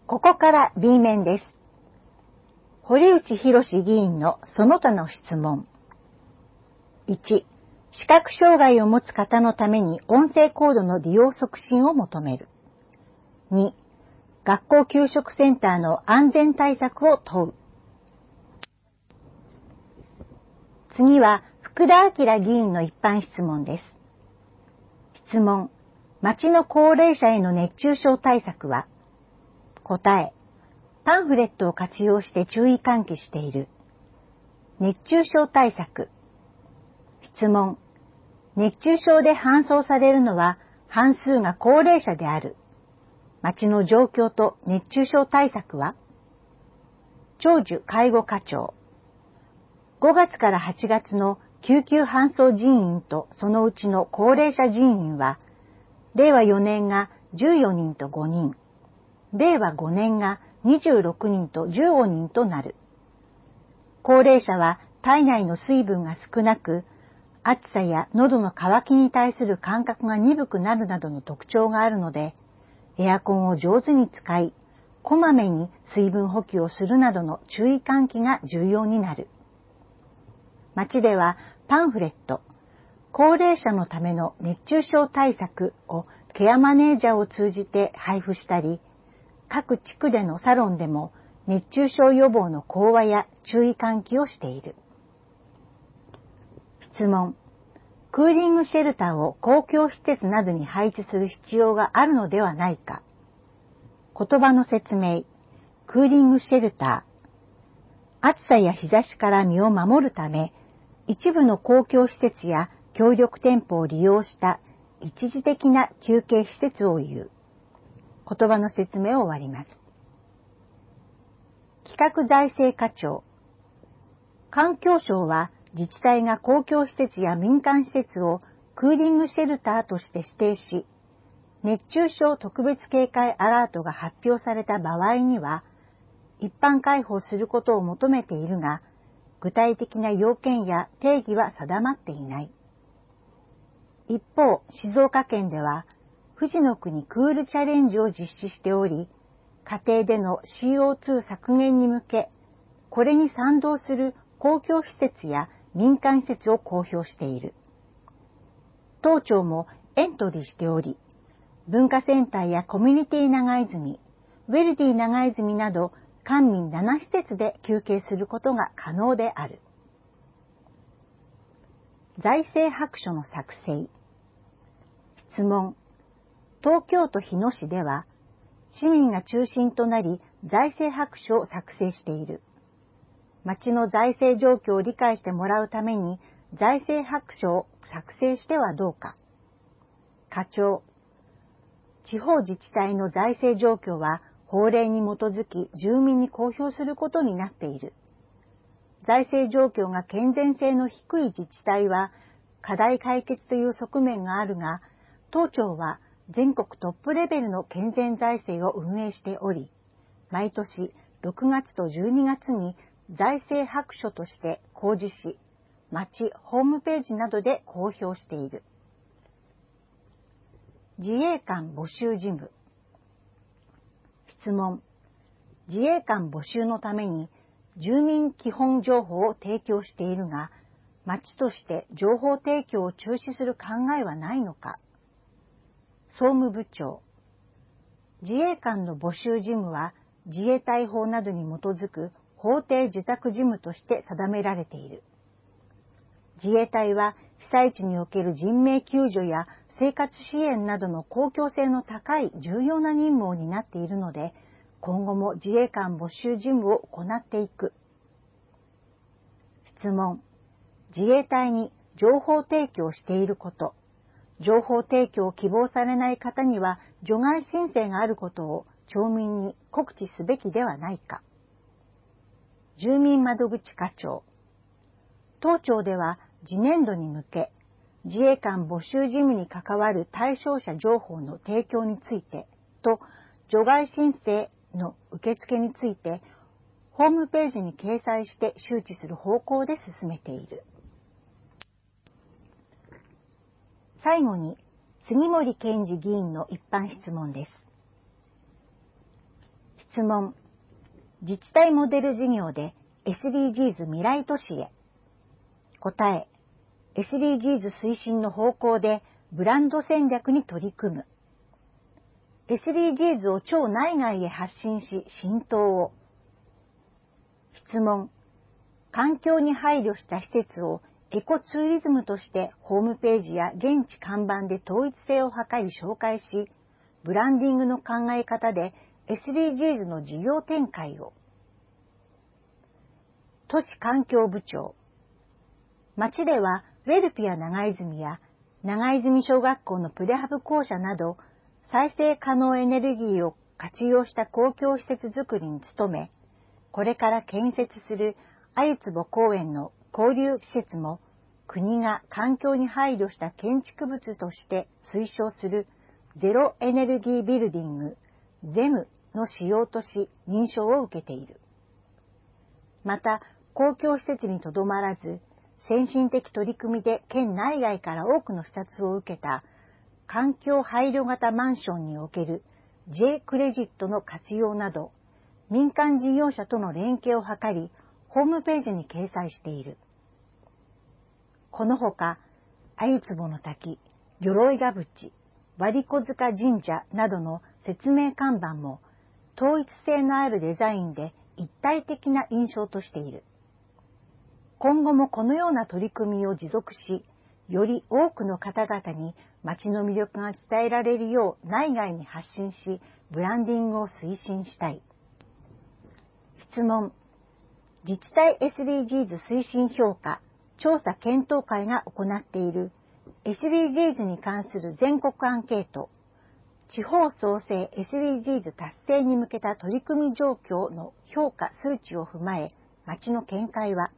ここから B 面です。堀内博議員のその他の質問。1、視覚障害を持つ方のために音声コードの利用促進を求める。2、学校給食センターの安全対策を問う。次は福田晃議員の一般質問です。質問、町の高齢者への熱中症対策は？答え、パンフレットを活用して注意喚起している。熱中症対策。質問、熱中症で搬送されるのは半数が高齢者である。町の状況と熱中症対策は？長寿介護課長。5月から8月の救急搬送人員とそのうちの高齢者人員は、令和4年が14人と5人、令和5年が26人と15人となる。高齢者は体内の水分が少なく、暑さや喉の渇きに対する感覚が鈍くなるなどの特徴があるので、エアコンを上手に使い、こまめに水分補給をするなどの注意喚起が重要になる。町ではパンフレット、高齢者のための熱中症対策をケアマネージャーを通じて配布したり、各地区でのサロンでも熱中症予防の講話や注意喚起をしている。質問、クーリングシェルターを公共施設などに配置する必要があるのではないか。言葉の説明、クーリングシェルター。暑さや日差しから身を守るため、一部の公共施設や協力店舗を利用した一時的な休憩施設を言う。言葉の説明を終わります。企画財政課長。環境省は自治体が公共施設や民間施設をクーリングシェルターとして指定し、熱中症特別警戒アラートが発表された場合には、一般開放することを求めているが、具体的な要件や定義は定まっていない。一方、静岡県では、富士の国クールチャレンジを実施しており、家庭での CO2 削減に向け、これに賛同する公共施設や民間施設を公表している。当庁もエントリーしており、文化センターやコミュニティ長泉、ウェルディ長泉など官民7施設で休憩することが可能である。財政白書の作成。質問。東京都日野市では、市民が中心となり財政白書を作成している。町の財政状況を理解してもらうために財政白書を作成してはどうか。課長。地方自治体の財政状況は法令に基づき住民に公表することになっている。財政状況が健全性の低い自治体は課題解決という側面があるが、当庁は全国トップレベルの健全財政を運営しており、毎年6月と12月に財政白書として公示し、町ホームページなどで公表している。自衛官募集事務。質問。自衛官募集のために住民基本情報を提供しているが、町として情報提供を中止する考えはないのか。総務部長。自衛官の募集事務は自衛隊法などに基づく法定受託事務として定められている。自衛隊は被災地における人命救助や生活支援などの公共性の高い重要な任務を担っているので、今後も自衛官募集事務を行っていく。質問。自衛隊に情報提供していること、情報提供を希望されない方には除外申請があることを町民に告知すべきではないか。住民窓口課長。当庁では次年度に向け、自衛官募集事務に関わる対象者情報の提供についてと、除外申請の受付について、ホームページに掲載して周知する方向で進めている。最後に、杉森健二議員の一般質問です。 質問。自治体モデル事業で SDGs 未来都市へ。答え。SDGs 推進の方向でブランド戦略に取り組む。SDGs を町内外へ発信し浸透を。質問。環境に配慮した施設をエコツーリズムとしてホームページや現地看板で統一性を図り紹介し、ブランディングの考え方で SDGs の事業展開を。都市環境部長。町ではウェルピア長泉や長泉小学校のプレハブ校舎など再生可能エネルギーを活用した公共施設づくりに努め、これから建設する鮎坪公園の交流施設も国が環境に配慮した建築物として推奨するゼロエネルギービルディング ZEM の使用とし認証を受けている。また公共施設にとどまらず先進的取り組みで県内外から多くの視察を受けた環境配慮型マンションにおける J クレジットの活用など民間事業者との連携を図りホームページに掲載している。このほか、鮎坪の滝、鎧ヶ淵、割子塚神社などの説明看板も統一性のあるデザインで一体的な印象としている。今後もこのような取り組みを持続し、より多くの方々に町の魅力が伝えられるよう内外に発信し、ブランディングを推進したい。質問。自治体 SDGs 推進評価調査検討会が行っている SDGs に関する全国アンケート、地方創生 SDGs 達成に向けた取り組み状況の評価数値を踏まえ、町の見解は、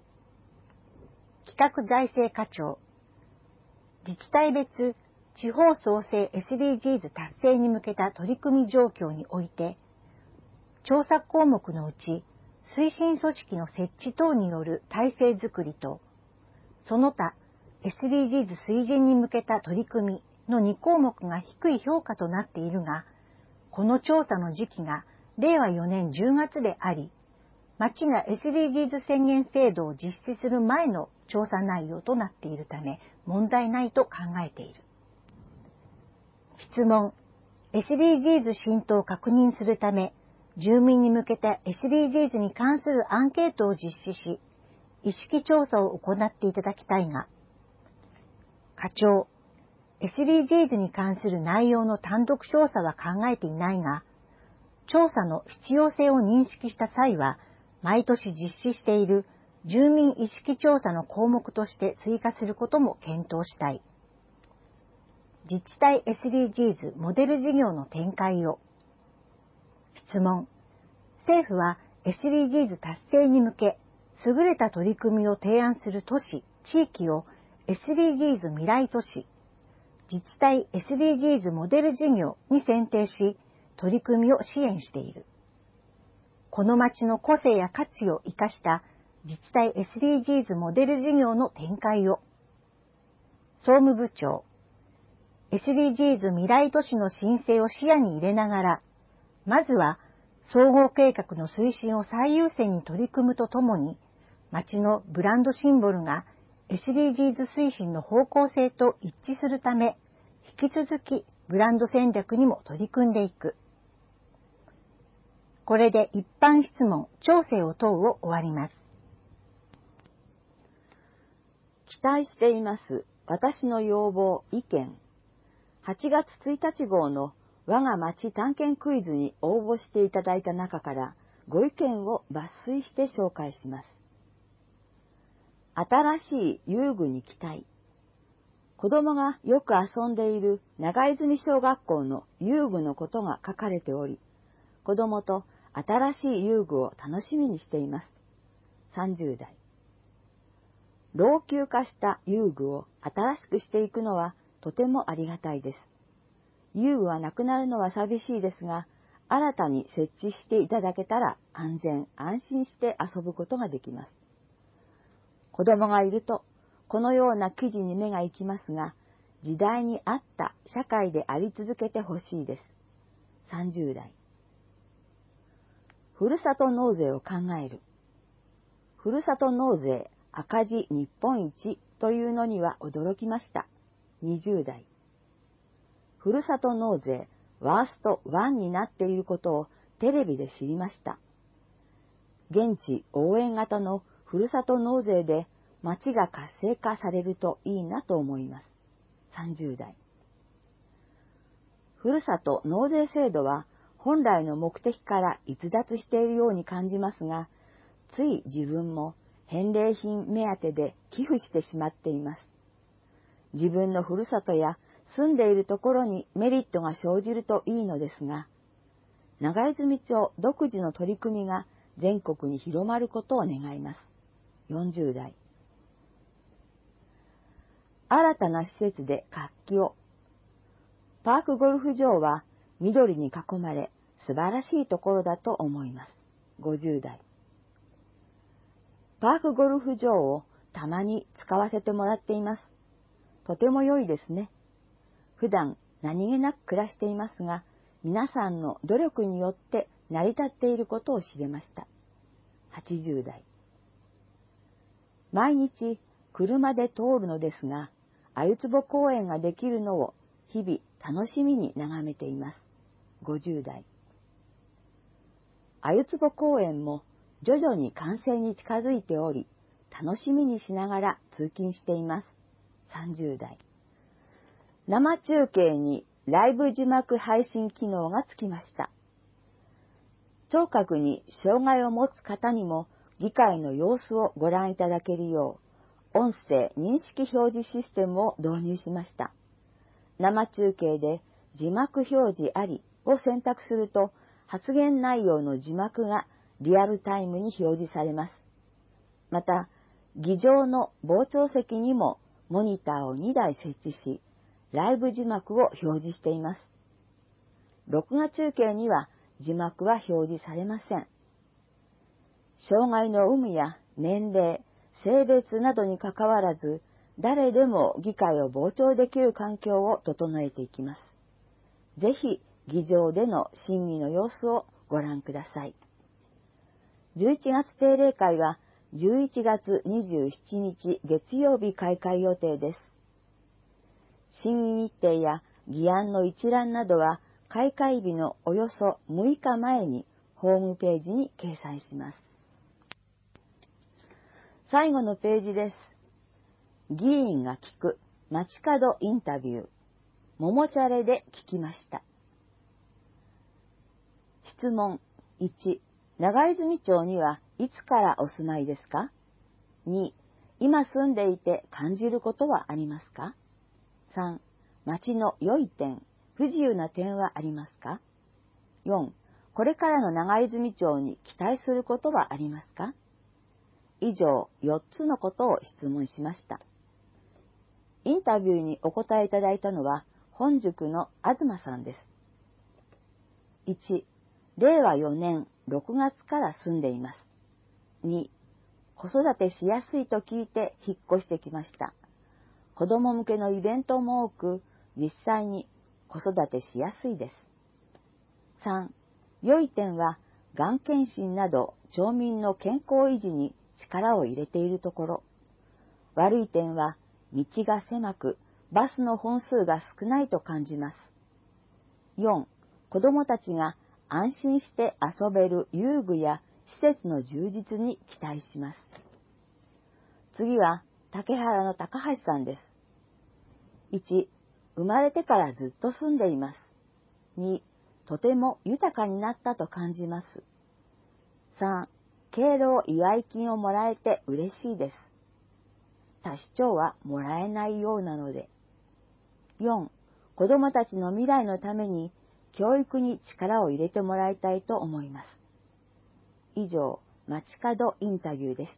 企画財政課長、自治体別地方創生 SDGs 達成に向けた取り組み状況において、調査項目のうち、推進組織の設置等による体制づくりと、その他 SDGs 推進に向けた取り組みの2項目が低い評価となっているが、この調査の時期が令和4年10月であり、町が SDGs 宣言制度を実施する前の調査内容となっているため問題ないと考えている。質問。SDGs 浸透を確認するため、住民に向けた SDGs に関するアンケートを実施し、意識調査を行っていただきたいが、課長、SDGs に関する内容の単独調査は考えていないが、調査の必要性を認識した際は、毎年実施している住民意識調査の項目として追加することも検討したい。自治体 SDGs モデル事業の展開を。質問。政府は SDGs 達成に向け、優れた取り組みを提案する都市、地域を SDGs 未来都市、自治体 SDGs モデル事業に選定し、取り組みを支援している。この町の個性や価値を生かした自治体 SDGs モデル事業の展開を。総務部長、SDGs 未来都市の申請を視野に入れながら、まずは総合計画の推進を最優先に取り組むとともに、町のブランドシンボルが SDGs 推進の方向性と一致するため、引き続きブランド戦略にも取り組んでいく。これで一般質問、調整を問うを終わります。 期待しています。私の要望、意見。8月1日号の我が町探検クイズに応募していただいた中からご意見を抜粋して紹介します。新しい遊具に期待。子供がよく遊んでいる長泉小学校の遊具のことが書かれており、子供と新しい遊具を楽しみにしています。30代。老朽化した遊具を新しくしていくのはとてもありがたいです。遊具はなくなるのは寂しいですが、新たに設置していただけたら安全安心して遊ぶことができます。子供がいるとこのような記事に目が行きますが、時代に合った社会であり続けてほしいです。30代。 ふるさと納税を考える。ふるさと納税赤字日本一というのには驚きました。20代。ふるさと納税ワースト1になっていることをテレビで知りました。現地応援型のふるさと納税で町が活性化されるといいなと思います。30代。ふるさと納税制度は本来の目的から逸脱しているように感じますが、つい自分も返礼品目当てで寄付してしまっています。自分のふるさとや住んでいるところにメリットが生じるといいのですが、長泉町独自の取り組みが全国に広まることを願います。40代。新たな施設で活気を。パークゴルフ場は緑に囲まれ素晴らしいところだと思います。50代。パークゴルフ場をたまに使わせてもらっています。とても良いですね。普段何気なく暮らしていますが、皆さんの努力によって成り立っていることを知れました。80代。毎日車で通るのですが、鮎壺公園ができるのを日々楽しみに眺めています。50代。鮎壺公園も徐々に完成に近づいており、楽しみにしながら通勤しています。30代。生中継にライブ字幕配信機能がつきました。聴覚に障害を持つ方にも議会の様子をご覧いただけるよう、音声認識表示システムを導入しました。生中継で字幕表示ありを選択すると、発言内容の字幕がリアルタイムに表示されます。また、議場の傍聴席にもモニターを2台設置し、ライブ字幕を表示しています。録画中継には字幕は表示されません。障害の有無や年齢、性別などにかかわらず、誰でも議会を傍聴できる環境を整えていきます。ぜひ、議場での審議の様子をご覧ください。11月定例会は11月27日月曜日開会予定です。審議日程や議案の一覧などは開会日のおよそ6日前にホームページに掲載します。最後のページです。議員が聞く街角インタビュー。ももチャレで聞きました。質問1、長泉町にはいつからお住まいですか？ 2、今住んでいて感じることはありますか？ 3、町の良い点、不自由な点はありますか？ 4、これからの長泉町に期待することはありますか？以上4つのことを質問しました。インタビューにお答えいただいたのは本宿の東さんです。1、令和4年6月から住んでいます。2、子育てしやすいと聞いて引っ越してきました。子供向けのイベントも多く、実際に子育てしやすいです。3、良い点は、がん検診など町民の健康維持に力を入れているところ。悪い点は、道が狭く、バスの本数が少ないと感じます。4、子供たちが安心して遊べる遊具や施設の充実に期待します。次は、竹原の高橋さんです。1、生まれてからずっと住んでいます。2、とても豊かになったと感じます。3、敬老祝い金をもらえて嬉しいです。多子長はもらえないようなので。4、子供たちの未来のために教育に力を入れてもらいたいと思います。以上、街角インタビューでした。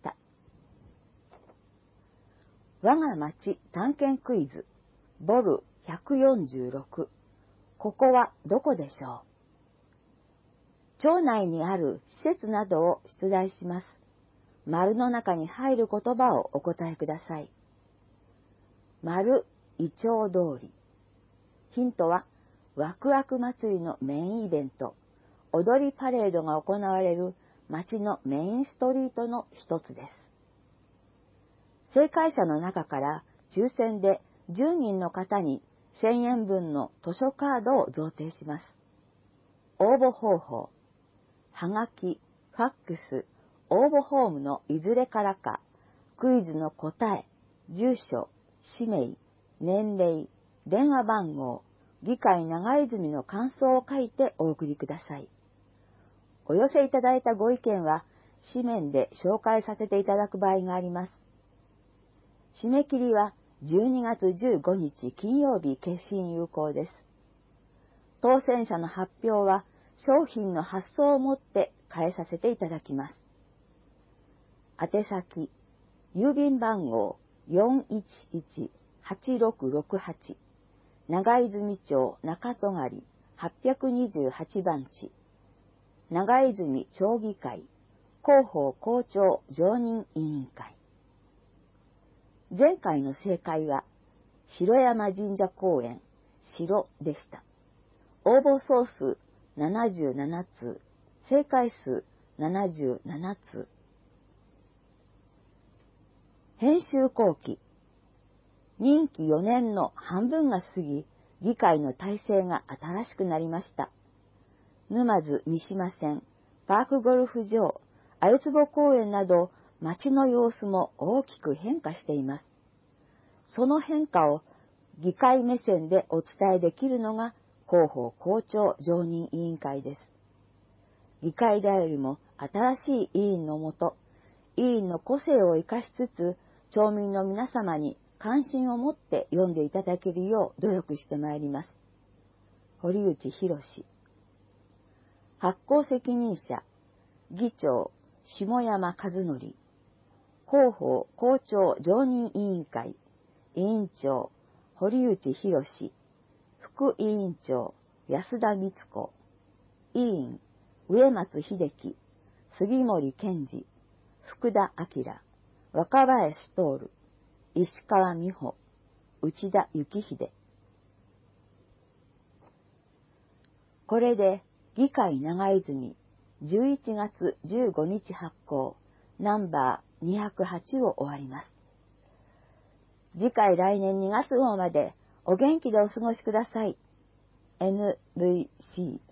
我が町探検クイズ、ボル146。ここはどこでしょう？町内にある施設などを出題します。丸の中に入る言葉をお答えください。丸、イチョウ通り。ヒントは、ワクワク祭りのメインイベント、 踊りパレードが行われる町のメインストリートの一つです。正解者の中から抽選で10人の方に1000円分の図書カードを贈呈します。応募方法。はがき、ファックス、応募フォームのいずれからか、クイズの答え、住所、氏名、年齢、電話番号、議会長泉の感想を書いてお送りください。お寄せいただいたご意見は、紙面で紹介させていただく場合があります。締め切りは12月15日金曜日決心有効です。当選者の発表は商品の発送をもって変えさせていただきます。宛先、郵便番号 411-8668 長泉町中戸狩828番地長泉町議会広報校長常任委員会。前回の正解は城山神社公園城でした。応募総数77通、正解数77通。編集後期。任期4年の半分が過ぎ、議会の体制が新しくなりました。沼津三島線、パークゴルフ場、鮎坪公園など、街の様子も大きく変化しています。その変化を議会目線でお伝えできるのが広報校長常任委員会です。議会だよりも新しい委員のもと、委員の個性を生かしつつ、町民の皆様に関心を持って読んでいただけるよう努力してまいります。堀内博。発行責任者、議長、下山和則。広報校長常任委員会、委員長、堀内博。副委員長、安田光子。委員、植松秀樹、杉森健二、福田明、若林徹、石川美穂、内田幸秀。これで議会長泉11月15日発行ナンバー208を終わります。次回来年2月号までお元気でお過ごしください。NVC